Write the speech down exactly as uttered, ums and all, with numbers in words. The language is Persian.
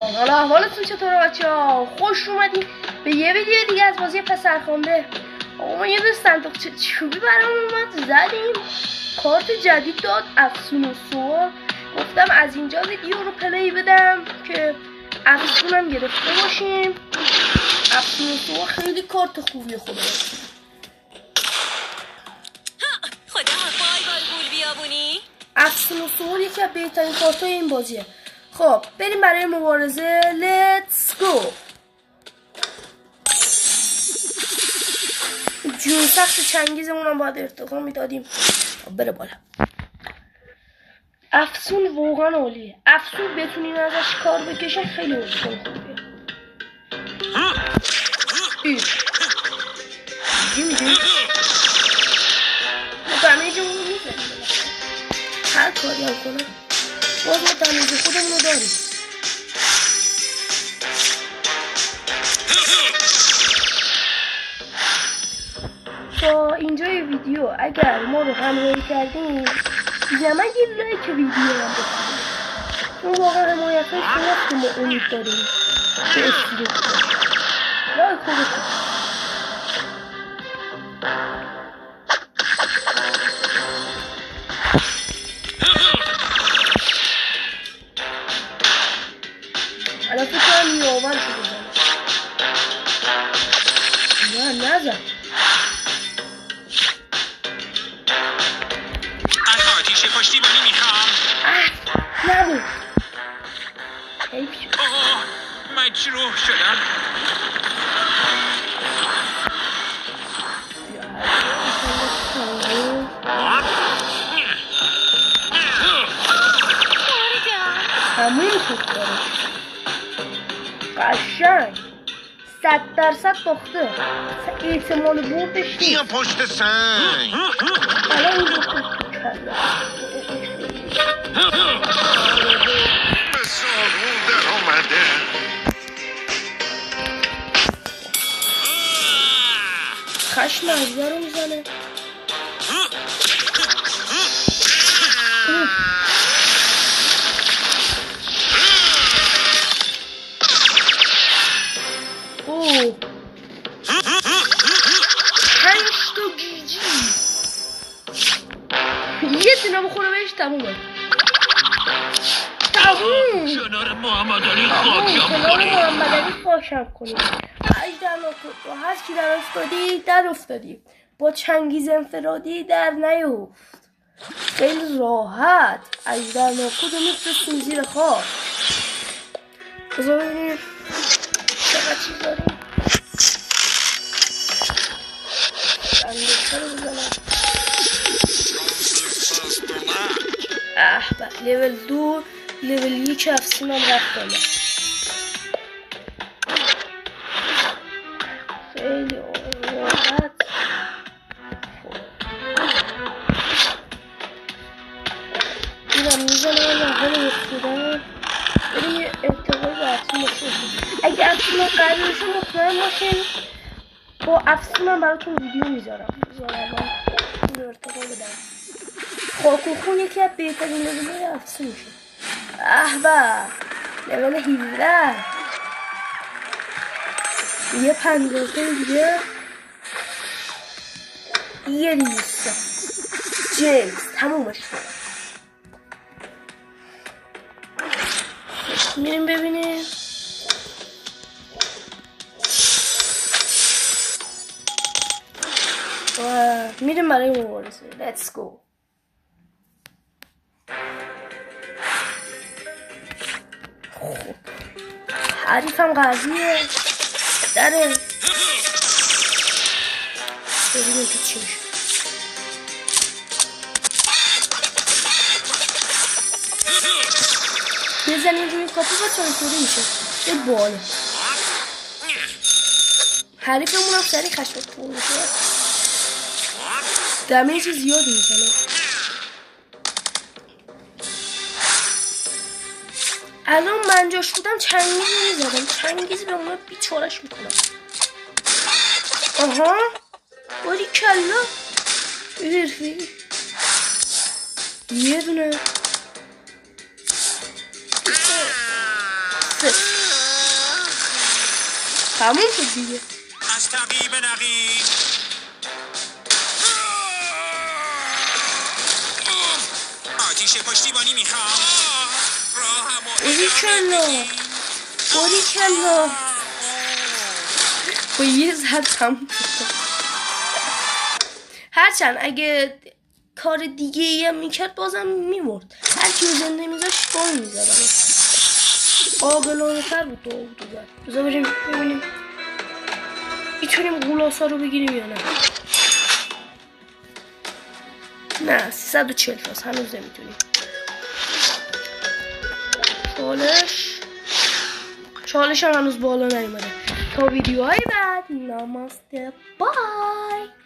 سلام، حالا احوالتون چطوره بچه ها؟ خوش اومدین به یه ویدیو دیگه از بازی پسرخوانده. آقا ما یه دو صندوقچه چوبی برام اومد زدیم، کارت جدید داد افسون و سوار. گفتم از اینجا ویدیو رو پلی بدم که افسونم گرفته باشیم. افسون و سوار خیلی کارت خوبی خدا خدا بای بای گول بیابونی. افسون و سوار یکی از بهترین کارت های این بازیه. خب بریم برای مبارزه. لیتس گو. جون سخت چنگیزمون هم باید ارتقا میدادیم بره بالا. افسون واقعا عالیه. افسون بتونین ازش کار بکشن خیلی بازیکن خوبیه. چی میگی؟ دمیجمون رو میزنیم هر کاری هم کنم باز ما دمیج خودمون رو داریم. تا اینجای ویدیو اگر ما رو همراهی کردین زمان یه لایک ویدیو هم بکنید، چون واقعا حمایت های شما که ما امید داریم به استیل لایک رو بکنید. الان فکر کنم نیاور شده زنه نه نزن آتیش پشتیبانی میخوام. نبود حیف شد. مجروح شدم. همون خوب داره قشنگ صد درصد باخته. احتمال بردش بیا پشت سنگ. الان این باخته تو کرده به سارون در آمده. خشم ازده رو میزنه. اوه پنج تا گیجی یه دونه بخوره بهش تمومه. تموم کنار محمد علی تموم خاکم کنار کنی. محمد علی خاکم کنی. اجدر با هر کی در افتادی در افتادی، با چنگیز انفرادی در نیفت. خیلی راحت اجدر ناکود رو میفرستیم زیر خاک. بذار ببینیم چقدر چیز داریم. اندکتر رو بزنم. اه به لیول دو لیول یک افسونم رفت بالا. خیلی راحت. اینم میزنم نهار رسیدن. بریم یه ارتقای با افسون باشیم. اگه افسون قرارشون مطمئن باشین با افسونم براتون ویدیو میذارم. میذارم این ارتقا بدم. خاک و خون یکی از بهترین لیول‌های افسون میشه. اه به لیول هفده یه پنجاه دیگه یه لیسته جیمز تمومش کنم. میریم ببینیم و میریم برای مبارزه. لیتس گو. خب حریفم قضیه داره. ببینیم که چی میشه. بزنیم روی کاپو و چانطوری میشه یه بالا. حریفمون هم سریع خشمت پور میشه. دمیج زیادی میزنه. الان من جاش بودم چنگیز نمیزدم. چنگیز به اونا بیچارش میکنم. آها باری کلا بیرفی یه دونه بسته تموم شد دیگه. از تعقیب نقیب آتیش پشتیبانی میخوام. راهم اوری کلا اوری کلا با یه زد تموم شد. هرچند اگه کار دیگه ای هم میکرد بازم میمرد. هر کیو زنده میذاشت گل میزدم. قابلانه تر بود دو بود دوبر. بذار بریم ببینیم میتونیم غولاسا رو بگیریم یا نه. نه سیصد و چهل تاست هنوز نمیتونیم. چالش چالش هم هنوز بالا نیومده. تا ویدیوهای بعد نماسته بای.